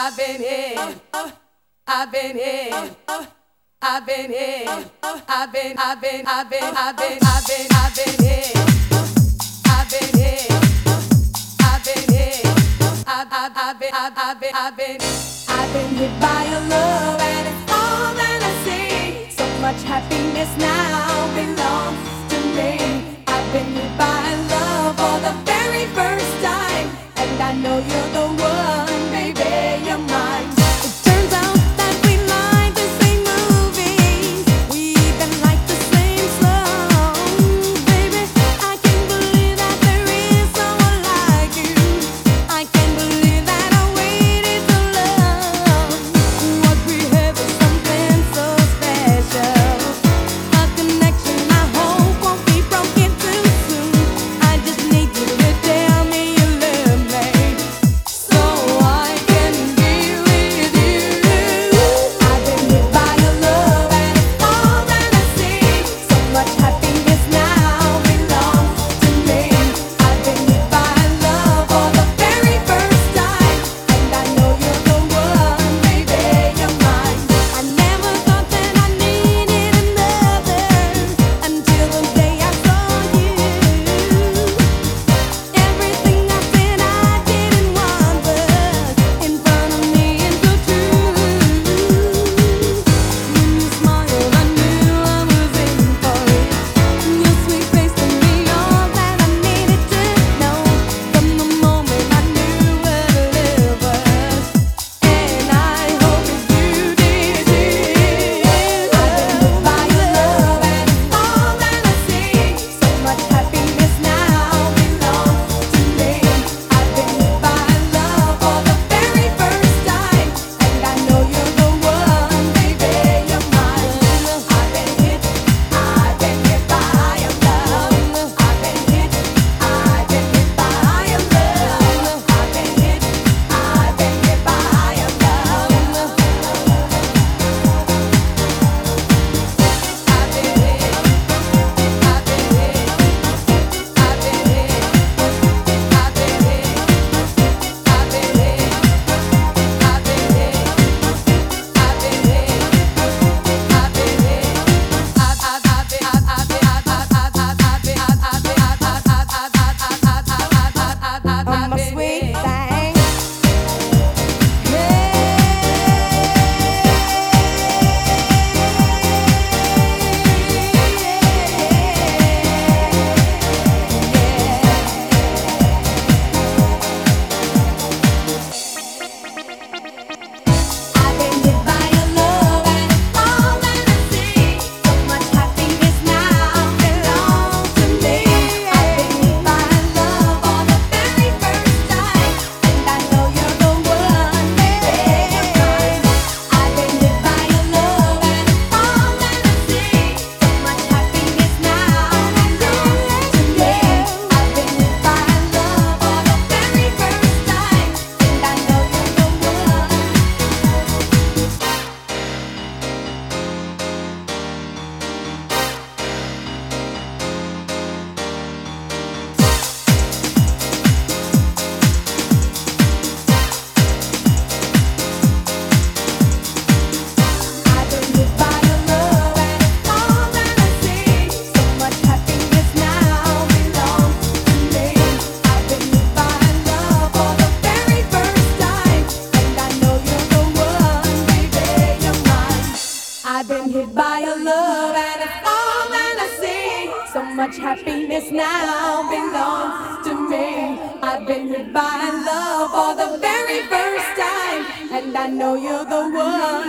I've been here, I've been here, I've been here, I've been here, I've been here, I've been here, I've been here, I've been hit by your love and it's all that I see. So much happiness now belongs to me. I've been hit by love for the very first time, and I know you're the one, baby, you're mine. It turns out that we like the same movies, we even like the same songs, baby. I can't believe that there is someone like you. I can't believe that I waited so long. What we have is something so special, a connection I hope won't be broken too soon. I just need you to tell me you love me, so I can be with you. I've been hit by your love and it's all that I see. So much happiness now belongs to me. I've been hit by love for the very first time, and I know you're the one, baby, you're mine. I never thought that I needed another until the day I saw you. Everything I said I didn't want was in front of me and so true. When you smiled, I knew I was in for it. Your sweet face told me all that I needed to know. From the moment I knew what love was, and I hope that you did too. I've been hit by your love and it's all that I see. So much happiness now belongs to me. I've been hit by love for the very first time, and I know you're the one, baby, you're mine. I've been hit by your love. I've been hit by your love. I've been hit by your love. I'm a sweet thing. I've been hit by your love and it's all that I see. So much happiness now belongs to me. I've been hit by love for the very first time, and I know you're the one, baby, you're mine. I've been hit by your love and it's all that I see. So much happiness now belongs to me. I've been hit by love for the very first time, and I know you're the one. I've been hit by your love and it's all that I see. So much happiness now belongs to me. I've been hit by love for the very first time, and I know you're the one, baby, you're mine. I've been hit by your love and it's all that I see. So much happiness now belongs to me. I've been hit by love for the very first time, and I know you're the one.